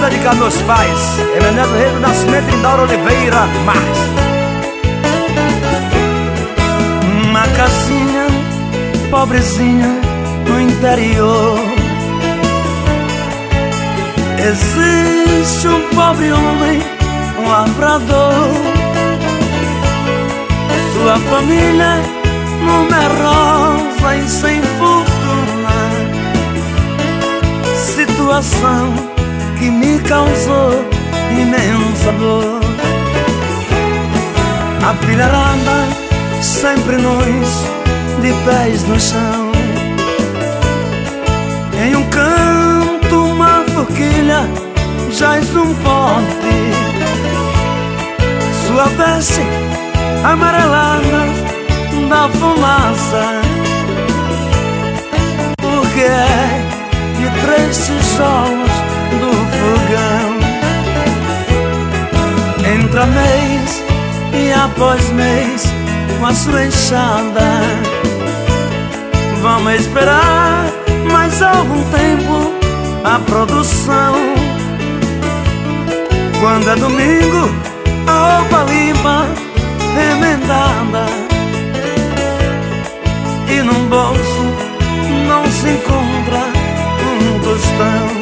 Quero dedicar aos meus pais. É meu neto Rei do Nascimento, Lindaura Oliveira Marques. Uma casinha pobrezinha no interior. Existe um pobre homem, um lavrador. Sua família numerosa e sem fortuna. Situação que me causou imensa dor. A filharada sempre nus, de pés no chão. Em um canto uma forquilha jaz um pote. Sua veste amarelada da fumaça, porque é de 3 tijolos do fogão. Entra mês e após mês com a sua enxada. Vamos esperar mais algum tempo a produção. Quando é domingo, a roupa limpa, remendada, e num bolso não se encontra um tostão.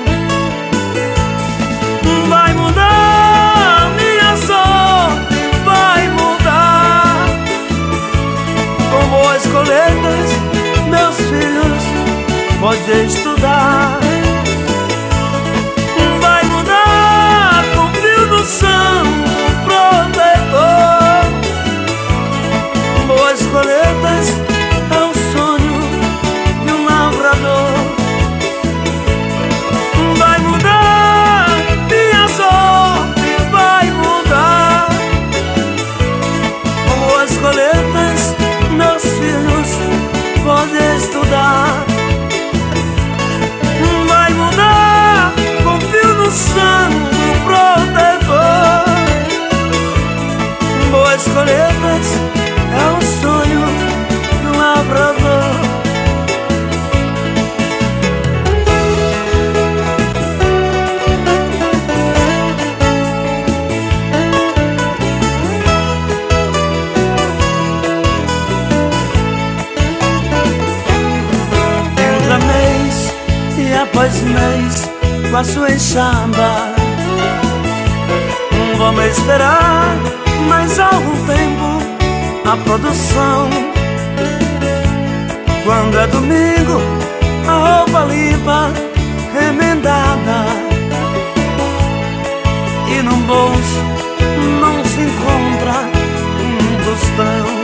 Vai mudar minha sorte, vai mudar. Com boas colheitas, meus filhos podem estudar. Vai mudar com fio do sangue protetor. Boas colheitas é o sonho de um lavrador. Vai mudar minha sorte, vai mudar. Com boas colheitas, meus filhos podem estudar. Vai mudar com fio no sangue protetor. Boas colheitas é o sonho do lavrador. Entra mês e após mês com a sua enxada. Vamos esperar mais algum tempo a produção. Quando é domingo, a roupa limpa, remendada, e num bolso não se encontra um tostão.